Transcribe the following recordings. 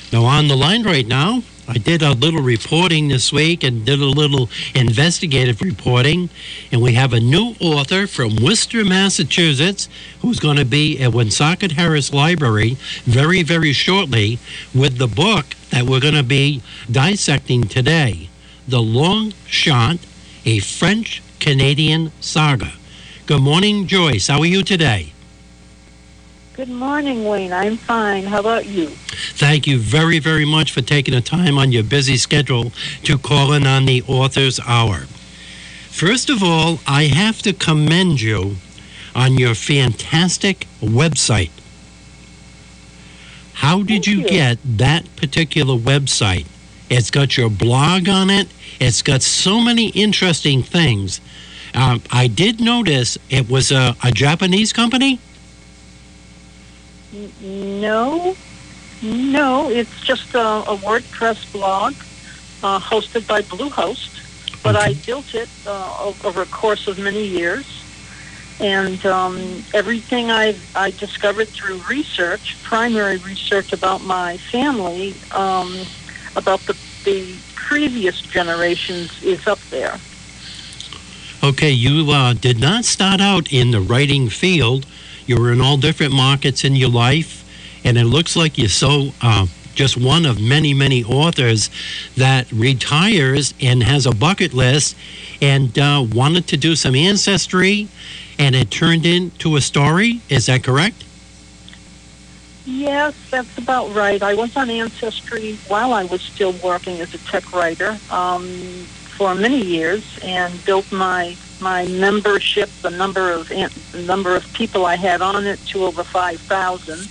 Now, on the line right now, I did a little reporting this week and did a little investigative reporting. And we have a new author from Worcester, Massachusetts, who's going to be at Woonsocket Harris Library very, very shortly with the book that we're going to be dissecting today, The Long Shot, a French-Canadian Saga. Good morning, Joyce. How are you today? Good morning, Wayne. I'm fine. How about you? Thank you very, very much for taking the time on your busy schedule to call in on the Author's Hour. First of all, I have to commend you on your fantastic website. How did you get that particular website? It's got your blog on it. It's got so many interesting things. I did notice it was a Japanese company. No, it's just a WordPress blog hosted by Bluehost, but I built it over a course of many years, and everything I discovered through research, primary research about my family, about the previous generations, is up there. Okay, you did not start out in the writing field. You were in all different markets in your life, and it looks like you're just one of many, many authors that retires and has a bucket list and wanted to do some ancestry, and it turned into a story. Is that correct? Yes, that's about right. I was on Ancestry while I was still working as a tech writer for many years, and built my membership, the number of people I had on it, to over 5,000.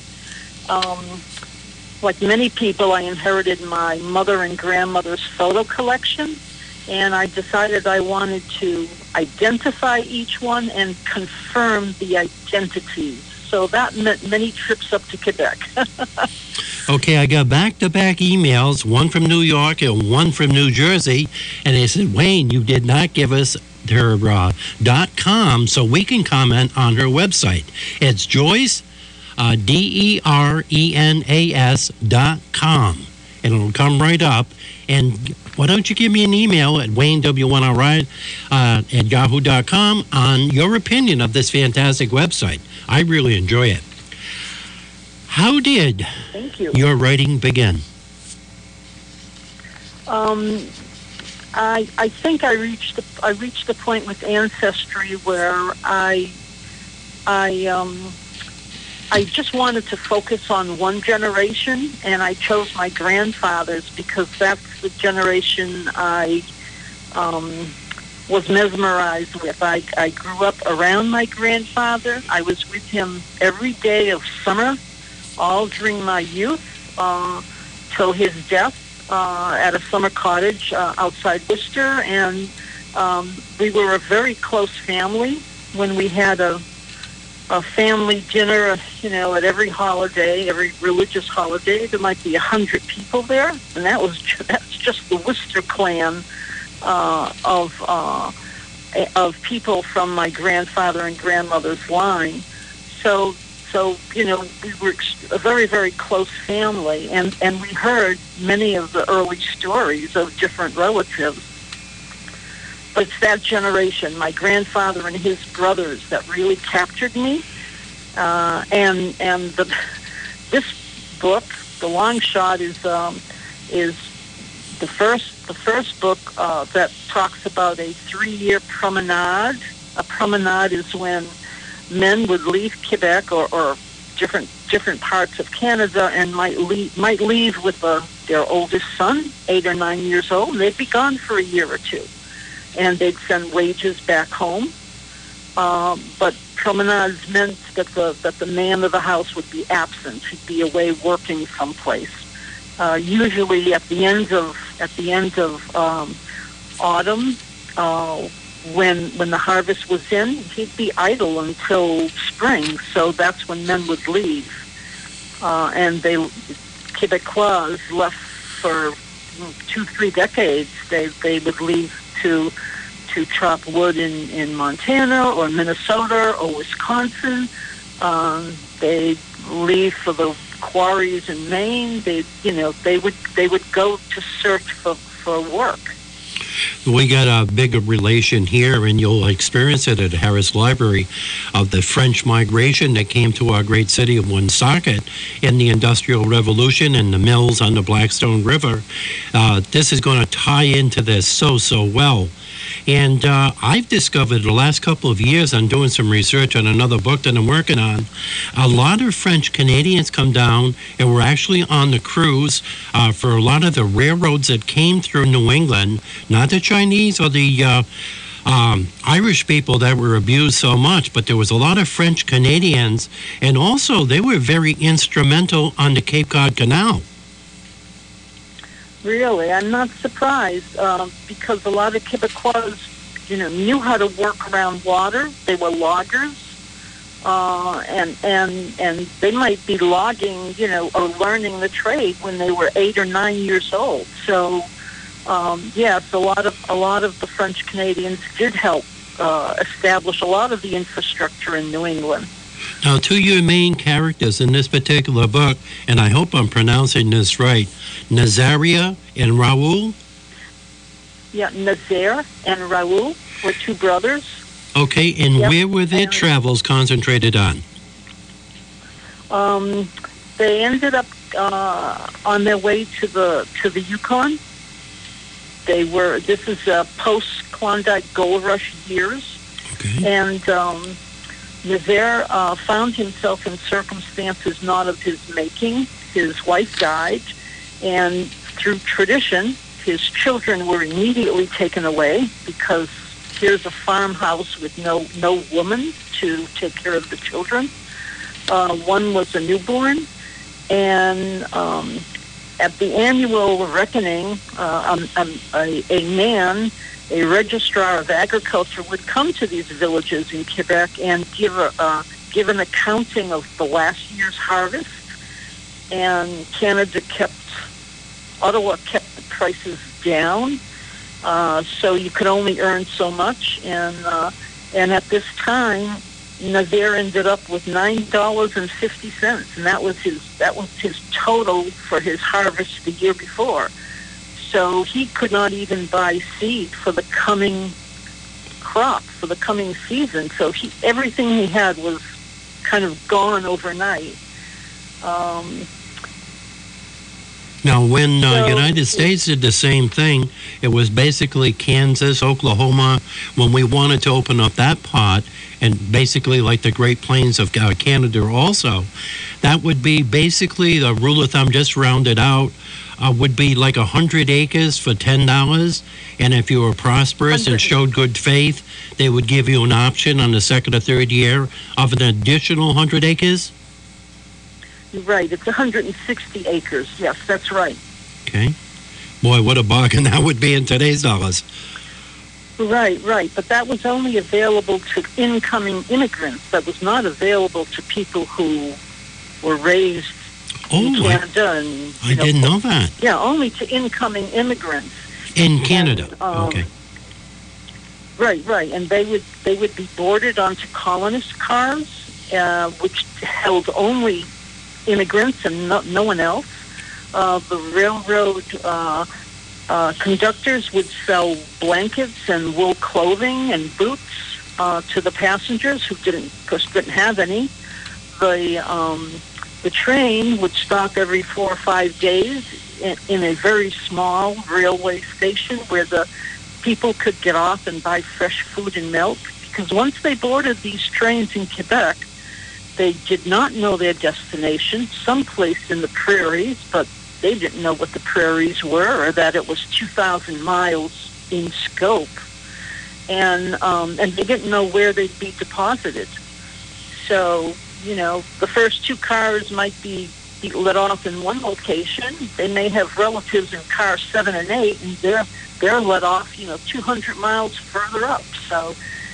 Like many people, I inherited my mother and grandmother's photo collection, and I decided I wanted to identify each one and confirm the identities. So that meant many trips up to Quebec. Okay, I got back-to-back emails, one from New York and one from New Jersey, and they said, Wayne, you did not give us her .com so we can comment on her website. It's Joyce, DERENAS.com, and it'll come right up. And why don't you give me an email at WayneW1RI at yahoo.com on your opinion of this fantastic website. I really enjoy it. How did your writing begin? I think I reached the point with Ancestry where I just wanted to focus on one generation, and I chose my grandfathers because that's the generation I was mesmerized with. I grew up around my grandfather. I was with him every day of summer, all during my youth, till his death at a summer cottage outside Worcester. And we were a very close family. When we had a family dinner, at every holiday, every religious holiday, there might be 100 people there, and that's just the Worcester clan of people from my grandfather and grandmother's line. So we were a very, very close family, and we heard many of the early stories of different relatives. But it's that generation, my grandfather and his brothers, that really captured me. This book, The Long Shot, is the first book that talks about a 3-year promenade. A promenade is when men would leave Quebec or different parts of Canada and might leave with their oldest son, 8 or 9 years old. They'd be gone for a year or two, and they'd send wages back home. But promenades meant that the man of the house would be absent. He'd be away working someplace. Usually at the end of autumn, when the harvest was in, he'd be idle until spring. So that's when men would leave, and Quebecois left for 2-3 decades. They would leave to chop wood in Montana or Minnesota or Wisconsin. They leave for the quarries in Maine. They would go to search for work. We got a big relation here, and you'll experience it at Harris Library, of the French migration that came to our great city of Woonsocket in the Industrial Revolution and the mills on the Blackstone River. This is going to tie into this so well. And I've discovered the last couple of years, I'm doing some research on another book that I'm working on, a lot of French Canadians come down and were actually on the cruise for a lot of the railroads that came through New England, not the Chinese or the Irish people that were abused so much, but there was a lot of French Canadians, and also they were very instrumental on the Cape Cod Canal. Really, I'm not surprised because a lot of Quebecois, knew how to work around water. They were loggers, and they might be logging, or learning the trade when they were 8 or 9 years old. So, yes, a lot of the French Canadians did help establish a lot of the infrastructure in New England. Now, two of your main characters in this particular book, and I hope I'm pronouncing this right, Nazaria and Raoul? Yeah, Nazaire and Raoul were two brothers. Okay, and yep. Where were their travels concentrated on? They ended up on their way to the Yukon. This is post-Klondike Gold Rush years. Okay. And Nazaire found himself in circumstances not of his making. His wife died, and through tradition, his children were immediately taken away because here's a farmhouse with no woman to take care of the children. One was a newborn, and at the annual reckoning, a man, a registrar of agriculture, would come to these villages in Quebec and give an accounting of the last year's harvest. And Ottawa kept the prices down, so you could only earn so much. And at this time, Nazaire ended up with $9.50, and that was his total for his harvest the year before. So he could not even buy seed for the coming crop, for the coming season. So everything he had was kind of gone overnight. Now, when United States did the same thing, it was basically Kansas, Oklahoma, when we wanted to open up that pot, and basically like the Great Plains of Canada also, that would be basically, the rule of thumb, just rounded out, would be like 100 acres for $10, and if you were prosperous and showed good faith, they would give you an option on the second or third year of an additional 100 acres? Right, it's 160 acres. Yes, that's right. Okay. Boy, what a bargain that would be in today's dollars. Right. But that was only available to incoming immigrants. That was not available to people who were raised in Canada. I didn't know that. Yeah, only to incoming immigrants. In Canada, okay. Right. And they would be boarded onto colonist cars, which held only immigrants and no one else. The railroad conductors would sell blankets and wool clothing and boots to the passengers who didn't have any. The train would stop every 4 or 5 days in a very small railway station where the people could get off and buy fresh food and milk. Because once they boarded these trains in Quebec, they did not know their destination, someplace in the prairies, but they didn't know what the prairies were or that it was 2,000 miles in scope. And they didn't know where they'd be deposited. So, the first 2 cars might be let off in one location. They may have relatives in cars 7 and 8, and they're let off, 200 miles further up. So,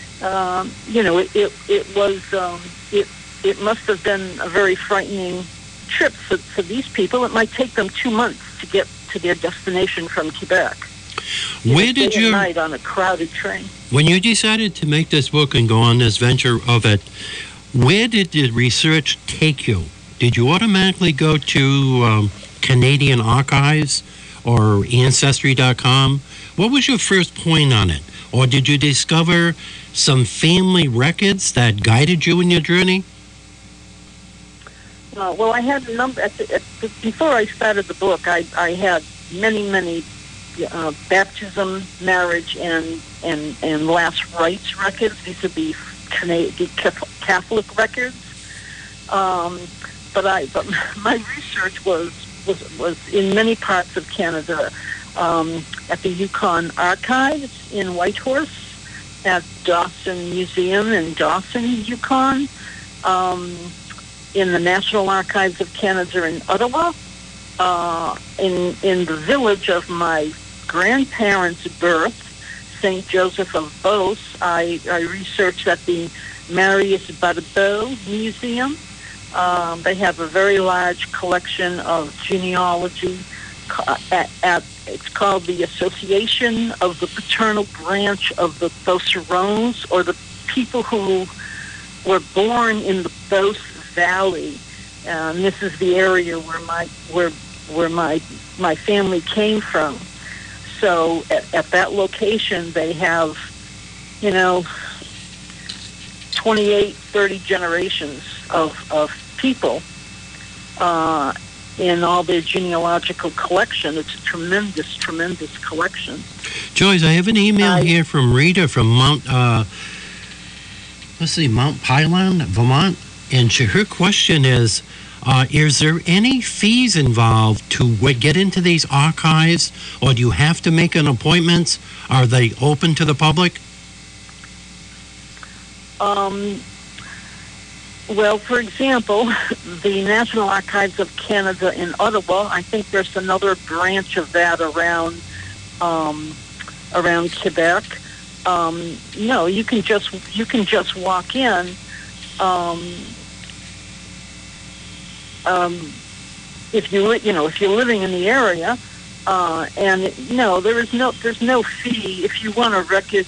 it must have been a very frightening trip for these people. It might take them 2 months to get to their destination from Quebec. Where did you night on a crowded train? When you decided to make this book and go on this venture of it, where did the research take you? did you automatically go to Canadian Archives or Ancestry.com? What was your first point on it? Or did you discover some family records that guided you in your journey? Well, I had a number. Before I started the book, I had many baptism, marriage, and last rites records. These would be Catholic records. But my research was in many parts of Canada, at the Yukon Archives in Whitehorse, at Dawson Museum in Dawson, Yukon, in the National Archives of Canada in Ottawa, in the village of my grandparents' birth, St. Joseph of Beauce. I researched at the Marius Barbeau Museum. They have a very large collection of genealogy. It's called the Association of the Paternal Branch of the Beaucerons, or the people who were born in the Beauce Valley. This is the area where my family came from. So at that location, they have, 28, 30 generations of people in all their genealogical collection. It's a tremendous collection. Joyce, I have an email here from Rita from Mount Pylon, Vermont, and her question is there any fees involved to get into these archives, or do you have to make an appointment? Are they open to the public? Well, for example, the National Archives of Canada in Ottawa, I think there's another branch of that around Quebec. No, you can just walk in. If you're living in the area, and no, there's no fee if you want a record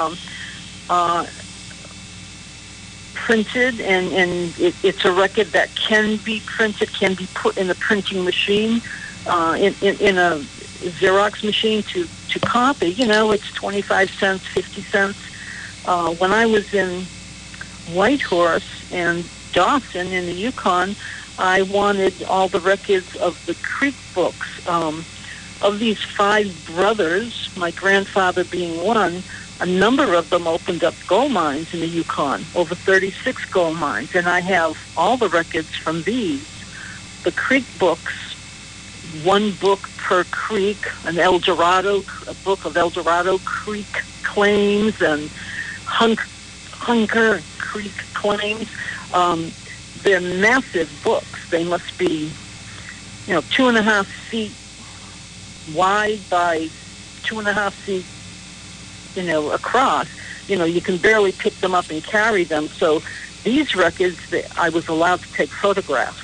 printed, and it's a record that can be printed, can be put in a printing machine, in a Xerox machine to copy. It's 25 cents, 50 cents. When I was in Whitehorse and Dawson in the Yukon, I wanted all the records of the Creek books. Of these 5 brothers, my grandfather being one, a number of them opened up gold mines in the Yukon, over 36 gold mines, and I have all the records from these. The Creek books, one book per creek, a book of El Dorado Creek claims and Hunker Creek claims. They're massive books. They must be, 2.5 feet wide by 2.5 feet, across. You can barely pick them up and carry them. So these records, I was allowed to take photographs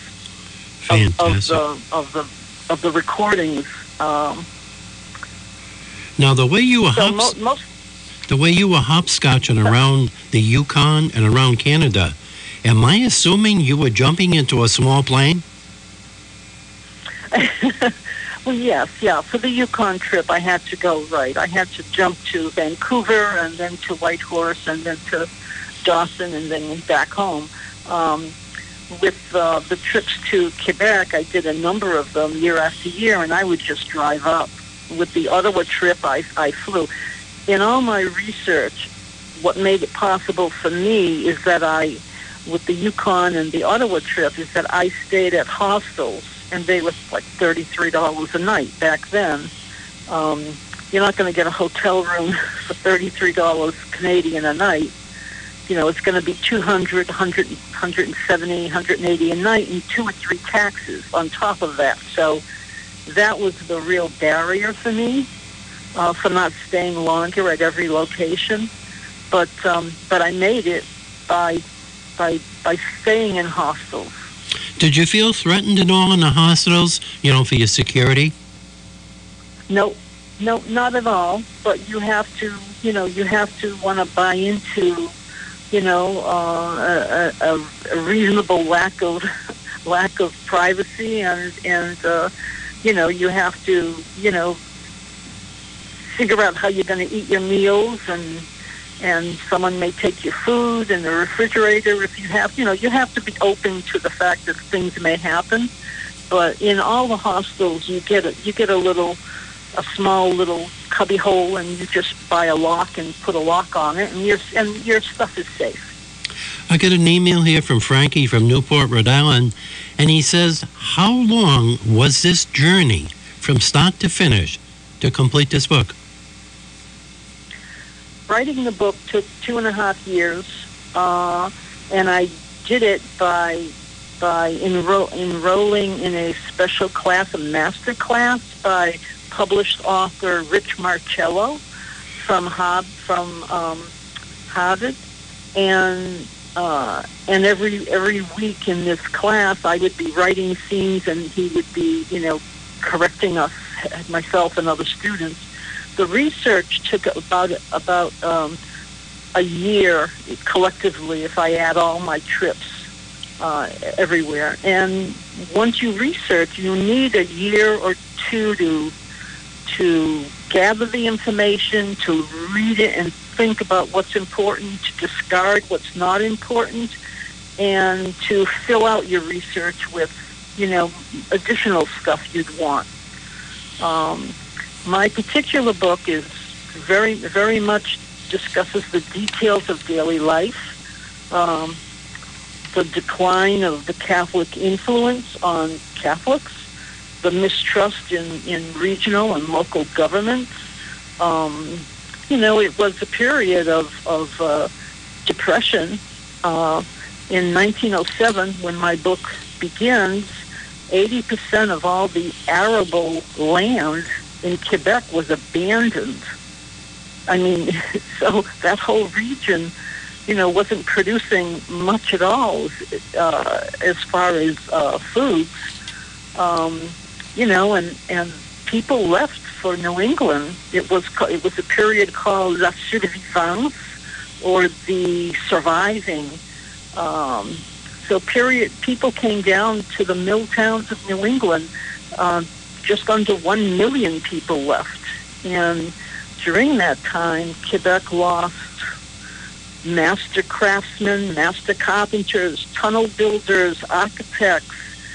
of the recordings. Now, the way you were hopscotching around the Yukon and around Canada, am I assuming you were jumping into a small plane? Well, yes, yeah. For the Yukon trip, I had to go right. I had to jump to Vancouver and then to Whitehorse and then to Dawson and then back home. With the trips to Quebec, I did a number of them year after year, and I would just drive up. With the Ottawa trip, I flew. In all my research, what made it possible for me is that with the Yukon and the Ottawa trip, is that I stayed at hostels, and they were like $33 a night back then. You're not going to get a hotel room for $33 Canadian a night. It's going to be $200, $170, $180 a night, and 2 or 3 taxes on top of that. So that was the real barrier for me, for not staying longer at every location. But I made it by staying in hostels. Did you feel threatened at all in the hospitals, for your security? No, not at all. But you have to want to buy into, a reasonable lack of lack of privacy, and you have to figure out how you're going to eat your meals, and someone may take your food in the refrigerator if you have you have to be open to the fact that things may happen. But in all the hostels, you get a small little cubby hole, and you just buy a lock and put a lock on it, and your stuff is safe. I got an email here from Frankie from Newport, Rhode Island, and he says, how long was this journey from start to finish to complete this book? Writing the book took 2.5 years, and I did it by enrolling in a special class, a master class by published author Rich Marcello from Harvard, and every week in this class I would be writing scenes, and he would be correcting us, myself and other students. The research took about a year collectively, if I add all my trips everywhere. And once you research, you need a year or two to gather the information, to read it and think about what's important, to discard what's not important, and to fill out your research with additional stuff you'd want. My particular book is very, very much discusses the details of daily life, the decline of the Catholic influence on Catholics, the mistrust in regional and local governments. It was a period of depression. In 1907, when my book begins, 80% of all the arable land in Quebec was abandoned. I mean, so that whole region, wasn't producing much at all as far as foods. And people left for New England. It was a period called La Survivance, or the surviving. People came down to the mill towns of New England. Just under 1 million people left. And during that time, Quebec lost master craftsmen, master carpenters, tunnel builders, architects,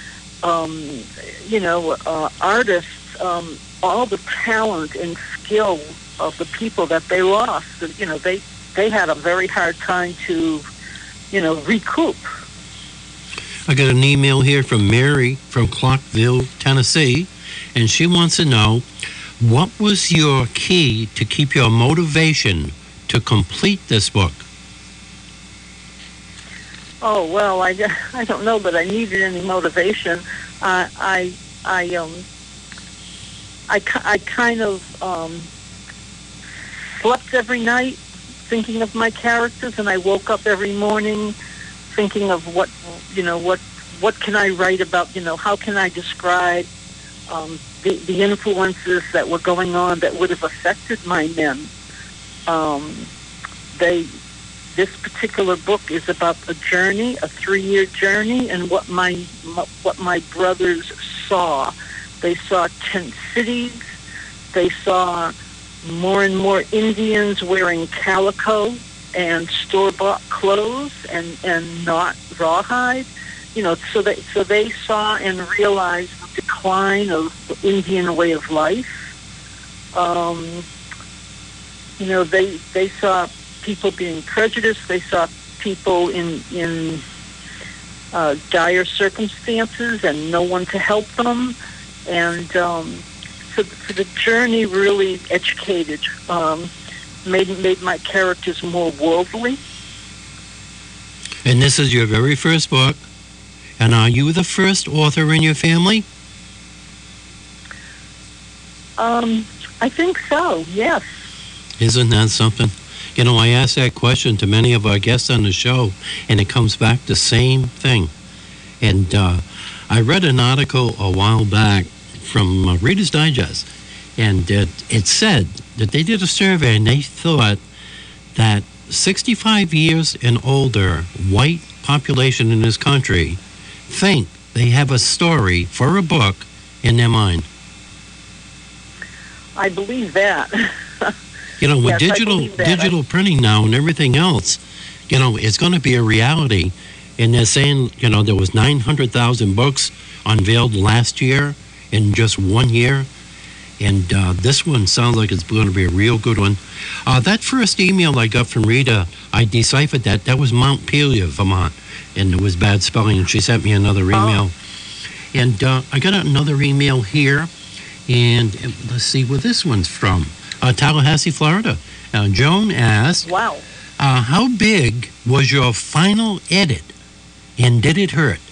artists, all the talent and skill of the people that they lost. They had a very hard time to, recoup. I got an email here from Mary from Clarkville, Tennessee, and she wants to know, what was your key to keep your motivation to complete this book? Oh, well, I don't know that I needed any motivation. I kind of slept every night thinking of my characters, and I woke up every morning thinking of what can I write about, how can I describe the influences that were going on that would have affected my men. This particular book is about a journey, a 3-year journey, and what my brothers saw. They saw tent cities. They saw more and more Indians wearing calico and store-bought clothes and not rawhide. So they saw and realized the decline of the Indian way of life. They saw people being prejudiced. They saw people in dire circumstances and no one to help them. And so the journey really educated, made my characters more worldly. And this is your very first book. And are you the first author in your family? I think so, yes. Isn't that something? I ask that question to many of our guests on the show, and it comes back the same thing. And I read an article a while back from Reader's Digest, and it said that they did a survey, and they thought that 65 years and older white population in this country think they have a story for a book in their mind. I believe that. You know, with Yes, I believe that. digital printing now and everything else, you know, it's going to be a reality. And they're saying, you know, there was 900,000 books unveiled last year in just 1 year. And this one sounds like it's going to be a real good one. That first email I got from Rita, I deciphered that. That was Montpelier, Vermont. And it was bad spelling. And she sent me another email. And I got another email here. And let's see where this one's from. Tallahassee, Florida. Joan asked, Wow. how big was your final edit? And did it hurt?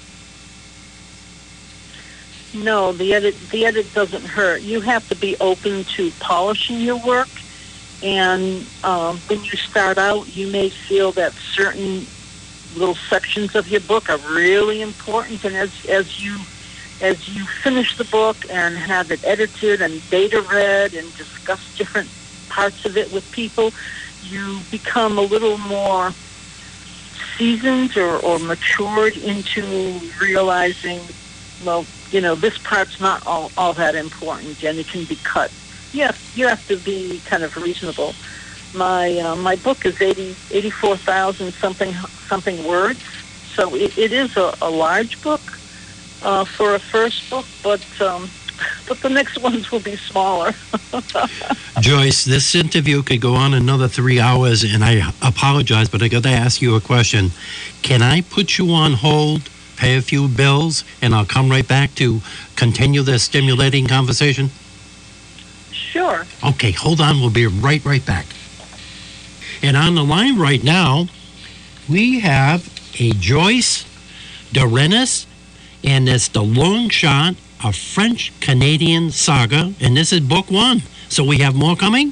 No, the edit doesn't hurt. You have to be open to polishing your work, and when you start out, you may feel that certain little sections of your book are really important, and as you finish the book and have it edited and beta read and discuss different parts of it with people, you become a little more seasoned or matured into realizing, well, you know, this part's not all that important, and it can be cut. Yes, you have to be kind of reasonable. My book is 84,000 something words, so it is a large book for a first book, but the next ones will be smaller. Joyce, this interview could go on another 3 hours, and I apologize, but I got to ask you a question. Can I put you on hold, pay a few bills, and I'll come right back to continue this stimulating conversation? Sure. Okay, hold on. We'll be right back. And on the line right now, we have a Joyce Dorenis, and it's The Long Shot, a French-Canadian saga, and this is book 1. So we have more coming?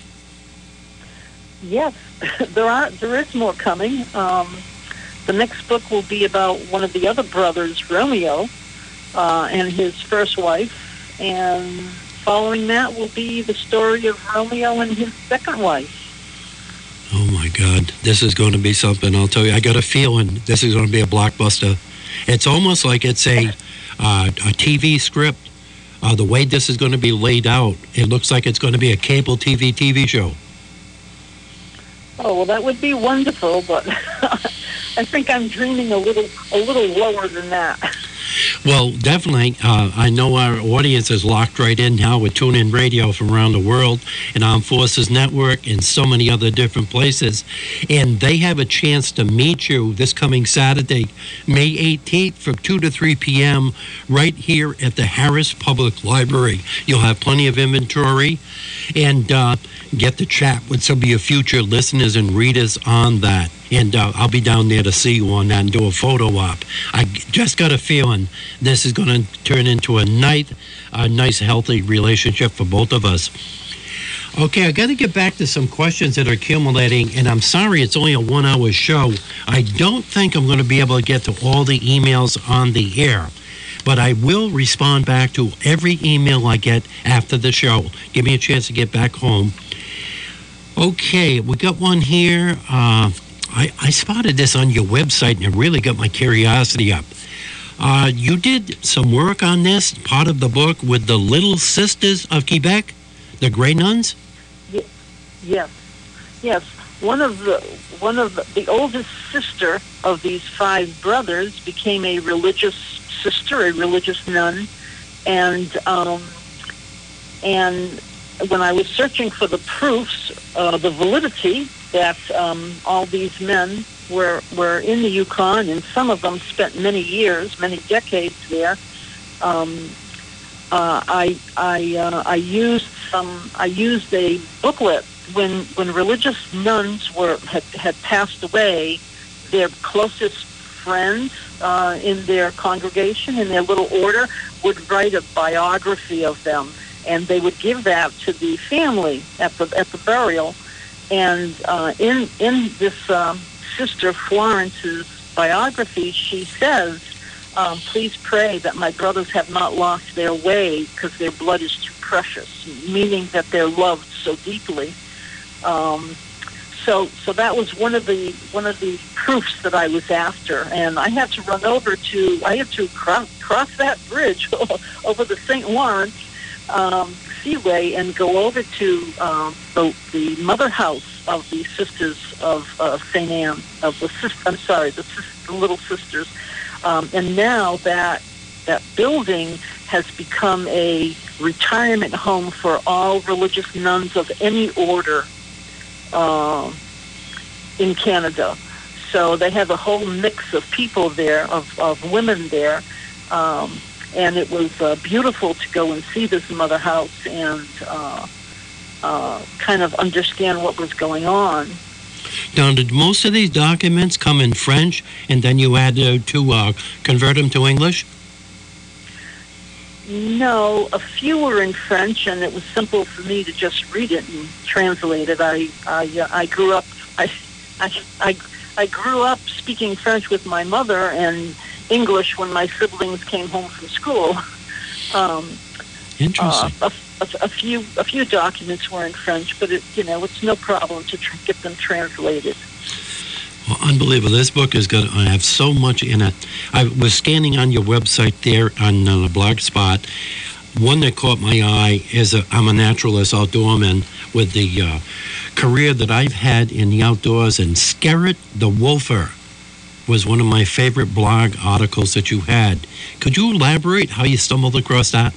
Yes, there is more coming. The next book will be about one of the other brothers, Romeo, and his first wife, and following that will be the story of Romeo and his second wife. Oh my God, this is going to be something. I'll tell you, I got a feeling this is going to be a blockbuster. It's almost like it's a TV script. The way this is going to be laid out, it looks like it's going to be a cable TV show. Oh, well, that would be wonderful, but I think I'm dreaming a little lower than that. Well, definitely. I know our audience is locked right in now with TuneIn Radio from around the world and Armed Forces Network and so many other different places. And they have a chance to meet you this coming Saturday, May 18th from 2 to 3 p.m. right here at the Harris Public Library. You'll have plenty of inventory and get to chat with some of your future listeners and readers on that. And I'll be down there to see you on that and do a photo op. I just got a feeling this is going to turn into a nice, healthy relationship for both of us. Okay, I got to get back to some questions that are accumulating, and I'm sorry it's only a 1 hour show. I don't think I'm going to be able to get to all the emails on the air, but I will respond back to every email I get after the show. Give me a chance to get back home. Okay, we got one here. I spotted this on your website, and it really got my curiosity up. You did some work on this, part of the book, with the Little Sisters of Quebec, the Grey Nuns? Yes. One of the oldest sister of these 5 brothers became a religious sister, a religious nun, and when I was searching for the proofs, the validity that all these men were in the Yukon, and some of them spent many decades there. I used a booklet when religious nuns had passed away. Their closest friends in their congregation, in their little order, would write a biography of them, and they would give that to the family at the burial. And in this Sister Florence's biography, she says, please pray that my brothers have not lost their way because their blood is too precious, meaning that they're loved so deeply. so that was one of the proofs that I was after, and I had to cross that bridge over the St. Lawrence Seaway and go over to the mother house of the Sisters of St. Anne, of the Little Sisters, and now that building has become a retirement home for all religious nuns of any order in Canada. So they have a whole mix of people there, of women there, and it was beautiful to go and see this mother house and kind of understand what was going on. Now, did most of these documents come in French, and then you had to convert them to English? No, a few were in French, and it was simple for me to just read it and translate it. I grew up I grew up speaking French with my mother and English when my siblings came home from school. Interesting. A few documents were in French, but it's no problem to get them translated. Well, unbelievable. This book is going to have so much in it. I was scanning on your website there on the blog spot. One that caught my eye is I'm a naturalist outdoorman with the career that I've had in the outdoors, and Skerrit the Wolfer was one of my favorite blog articles that you had. Could you elaborate how you stumbled across that?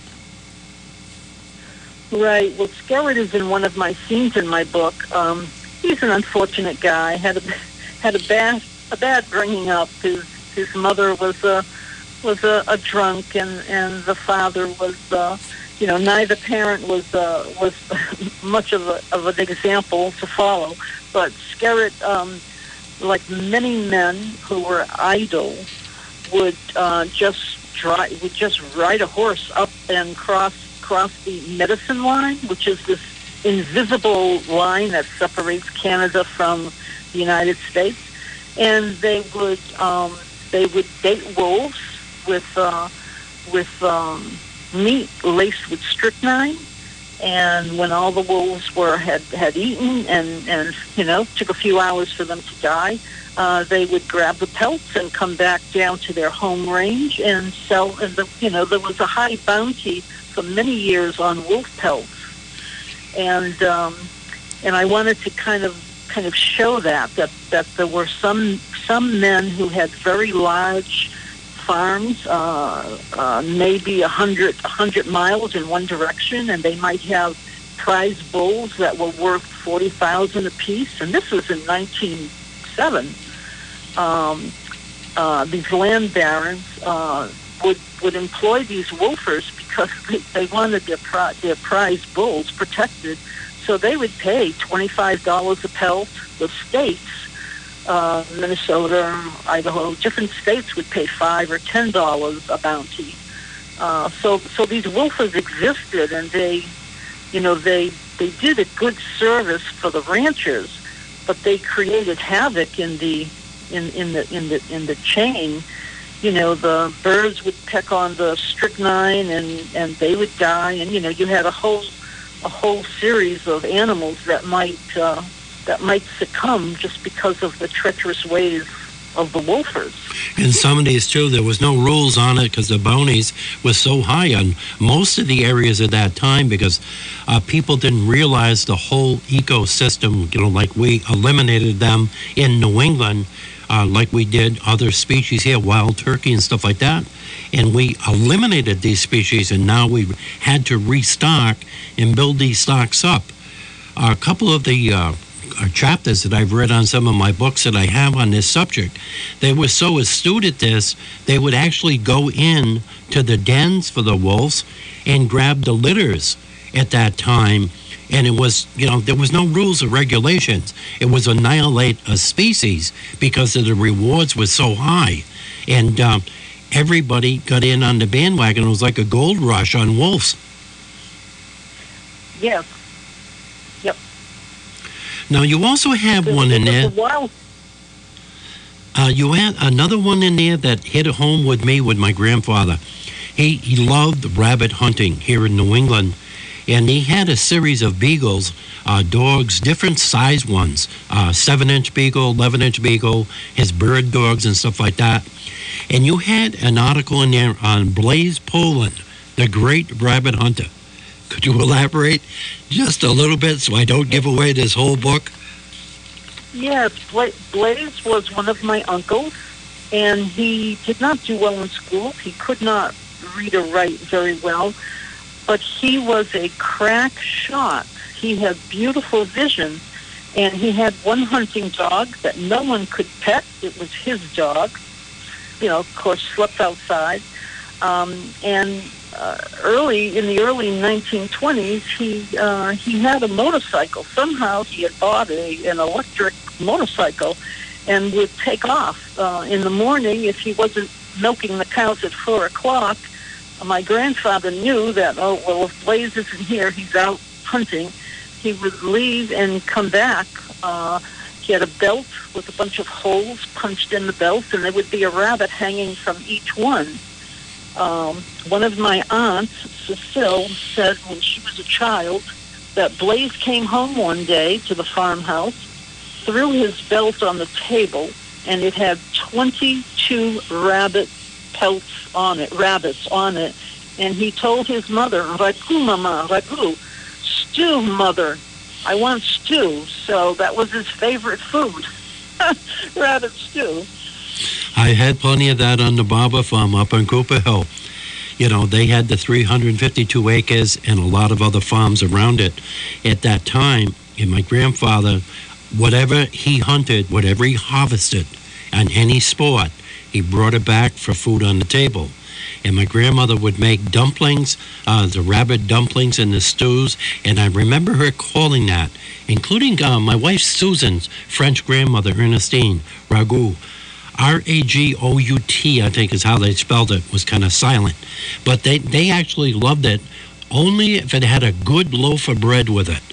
Right. Well, Skerrit is in one of my scenes in my book. He's an unfortunate guy. Had a bad bringing up. His mother was a drunk, and the father was neither parent was much of an example to follow. But Skerrit, like many men who were idle, would just ride a horse up and cross the medicine line, which is this invisible line that separates Canada from the United States, and they would date wolves with meat laced with strychnine, and when all the wolves had eaten and took a few hours for them to die, they would grab the pelts and come back down to their home range and sell. And there was a high bounty for many years on wolf pelts, and I wanted to kind of show that there were some men who had very large farms, maybe 100 miles in one direction, and they might have prize bulls that were worth $40,000 apiece. And this was in 1907. These land barons would employ these wolfers because they wanted their prize bulls protected. So they would pay $25 a pelt. The states, Minnesota, Idaho, different states would pay $5 or $10 a bounty. So these wolfers existed, and they did a good service for the ranchers, but they created havoc in the chain. The birds would peck on the strychnine, and they would die, and you had a whole series of animals that might succumb just because of the treacherous ways of the wolfers. In some of these, too, there was no rules on it because the bounties were so high on most of the areas at that time, because people didn't realize the whole ecosystem, like we eliminated them in New England, like we did other species here, wild turkey and stuff like that. And we eliminated these species, and now we've had to restock and build these stocks up. A couple of the chapters that I've read on some of my books that I have on this subject, they were so astute at this, they would actually go in to the dens for the wolves and grab the litters at that time. And it was, there was no rules or regulations. It was annihilate a species because the rewards were so high. And everybody got in on the bandwagon. It was like a gold rush on wolves. Yes. Yep. Now, you also have one in there. You had another one in there that hit home with me with my grandfather. He loved rabbit hunting here in New England. And he had a series of beagles, dogs, different size ones, 7-inch beagle, 11-inch beagle, his bird dogs and stuff like that. And you had an article in there on Blaise Poland, the great rabbit hunter. Could you elaborate just a little bit so I don't give away this whole book? Yes, Blaise was one of my uncles, and he did not do well in school. He could not read or write very well, but he was a crack shot. He had beautiful vision, and he had one hunting dog that no one could pet. It was his dog. You know, of course, slept outside. And early in the early 1920s, he had a motorcycle. Somehow he had bought an electric motorcycle and would take off in the morning. If he wasn't milking the cows at 4 o'clock, my grandfather knew that, oh, well, if Blaise isn't here, he's out hunting. He would leave and come back. He had a belt with a bunch of holes punched in the belt, and there would be a rabbit hanging from each one. One of my aunts, Cecile, said when she was a child that Blaise came home one day to the farmhouse, threw his belt on the table, and it had 22 rabbits on it, and he told his mother, "Ragu, mama, ragu, stew, mother, I want stew." So that was his favorite food, rabbit stew. I had plenty of that on the Barber farm up on Cooper Hill. You know, they had the 352 acres and a lot of other farms around it at that time. And my grandfather, whatever he hunted, whatever he harvested on any sport, he brought it back for food on the table. And my grandmother would make dumplings, the rabbit dumplings and the stews. And I remember her calling that, including my wife Susan's French grandmother, Ernestine, ragout. R-A-G-O-U-T, I think is how they spelled it, was kind of silent. But they actually loved it only if it had a good loaf of bread with it.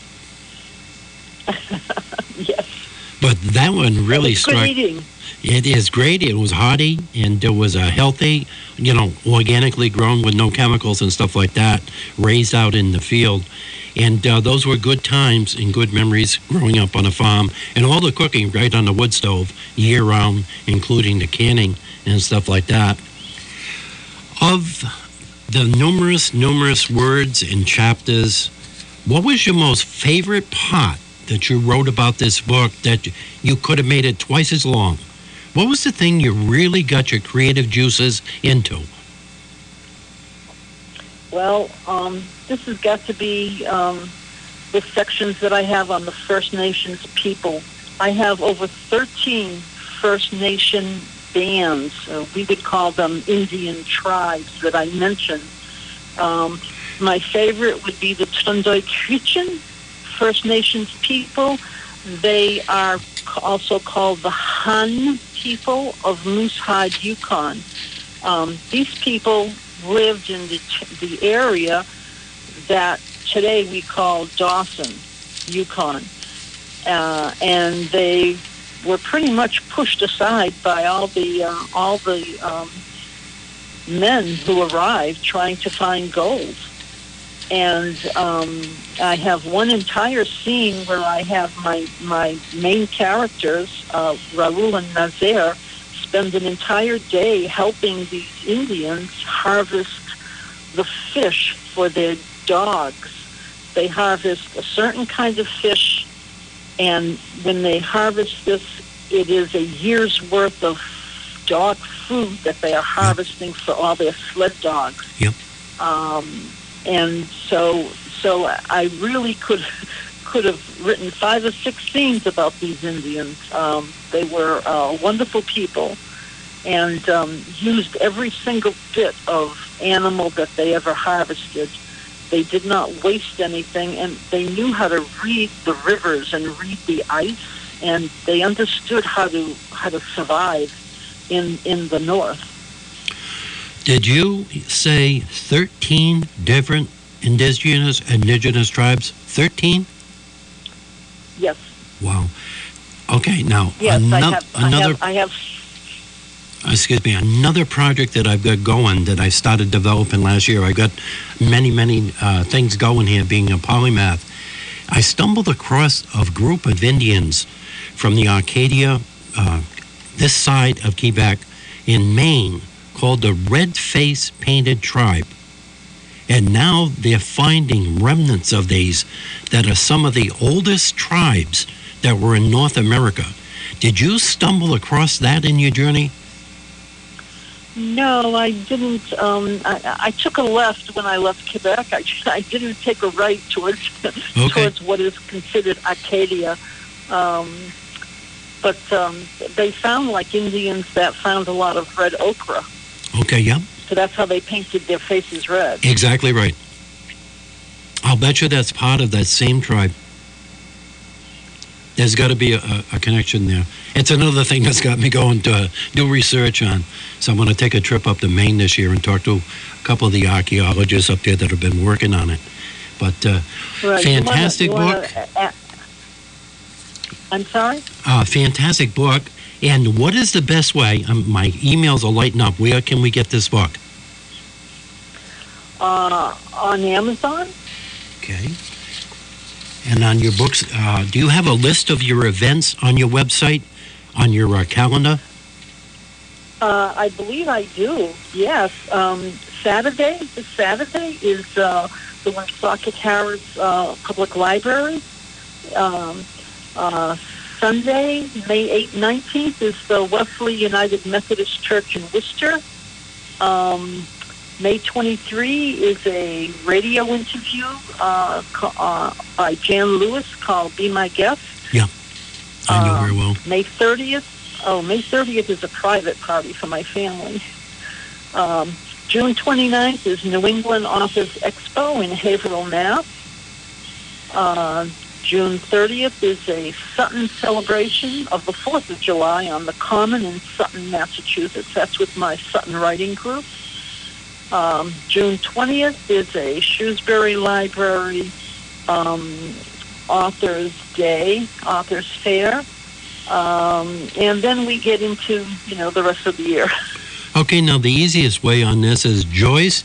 Yes. But that one really struck. Good eating. It is great. It was hearty, and it was a healthy, organically grown with no chemicals and stuff like that, raised out in the field. And those were good times and good memories growing up on a farm, and all the cooking right on the wood stove year-round, including the canning and stuff like that. Of the numerous words and chapters, what was your most favorite part that you wrote about this book that you could have made it twice as long? What was the thing you really got your creative juices into? Well, this has got to be the sections that I have on the First Nations people. I have over 13 First Nation bands. We would call them Indian tribes that I mentioned. My favorite would be the Tundoi Christian First Nations people. They are also called the Han people of Moose Hide, Yukon. These people lived in the area that today we call Dawson, Yukon, and they were pretty much pushed aside by all the men who arrived trying to find gold. And I have one entire scene where I have my main characters, Raoul and Nazaire, spend an entire day helping these Indians harvest the fish for their dogs. They harvest a certain kind of fish, and when they harvest this, it is a year's worth of dog food that they are harvesting for all their sled dogs. Yep. And so I really could have written 5 or 6 scenes about these Indians. They were wonderful people, and used every single bit of animal that they ever harvested. They did not waste anything, and they knew how to read the rivers and read the ice, and they understood how to survive in the north. Did you say 13 different indigenous tribes? 13? Yes. Wow. Okay, now yes, I have excuse me, another project that I've got going that I started developing last year. I got many things going here, being a polymath. I stumbled across a group of Indians from the Arcadia, this side of Quebec, in Maine, called the Red Face Painted Tribe. And now they're finding remnants of these that are some of the oldest tribes that were in North America. Did you stumble across that in your journey? No, I didn't. I took a left when I left Quebec. I didn't take a right towards what is considered Acadia. But they found like Indians that found a lot of red ochre. Okay, yeah. So that's how they painted their faces red. Exactly right. I'll bet you that's part of that same tribe. There's got to be a connection there. It's another thing that's got me going to do research on. So I'm going to take a trip up to Maine this year and talk to a couple of the archaeologists up there that have been working on it. But right. Fantastic book. I'm sorry? Fantastic book. And what is the best way? My emails are lighting up. Where can we get this book? On Amazon. Okay. And on your books, do you have a list of your events on your website, on your calendar? I believe I do, yes. This Saturday is the Woonsocket Harris Public Library. Sunday, May 19th, is the Wesley United Methodist Church in Worcester. May 23 is a radio interview by Jan Lewis called Be My Guest. Yeah, I know very well. May 30th is a private party for my family. June 29th is New England Authors Expo in Haverhill, Mass. June 30th is a Sutton celebration of the 4th of July on the Common in Sutton, Massachusetts. That's with my Sutton Writing Group. June 20th is a Shrewsbury Library Authors Day, Authors Fair. And then we get into, the rest of the year. Okay, now the easiest way on this is Joyce,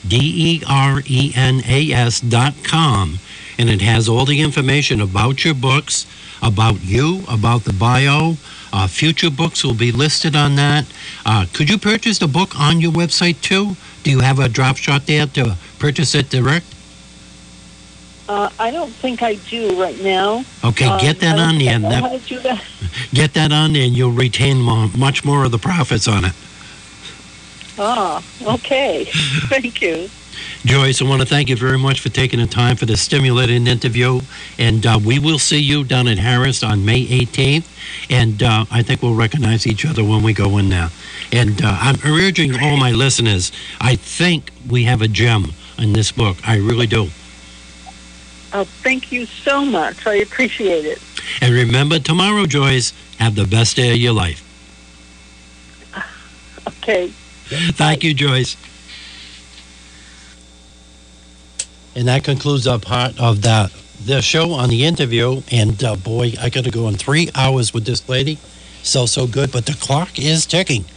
DERENAS.com. And it has all the information about your books, about you, about the bio. Future books will be listed on that. Could you purchase the book on your website too? Do you have a drop shot there to purchase it direct? I don't think I do right now. Okay, get that on there. I know how to do that. Get that on there and you'll retain much more of the profits on it. Okay. Thank you. Joyce, I want to thank you very much for taking the time for this stimulating interview. And we will see you down at Harris on May 18th. And I think we'll recognize each other when we go in there. And I'm urging all my listeners, I think we have a gem in this book. I really do. Oh, thank you so much. I appreciate it. And remember, tomorrow, Joyce, have the best day of your life. Okay. Thank you, Joyce. And that concludes our part of the show on the interview. And boy, I got to go in 3 hours with this lady. So good. But the clock is ticking.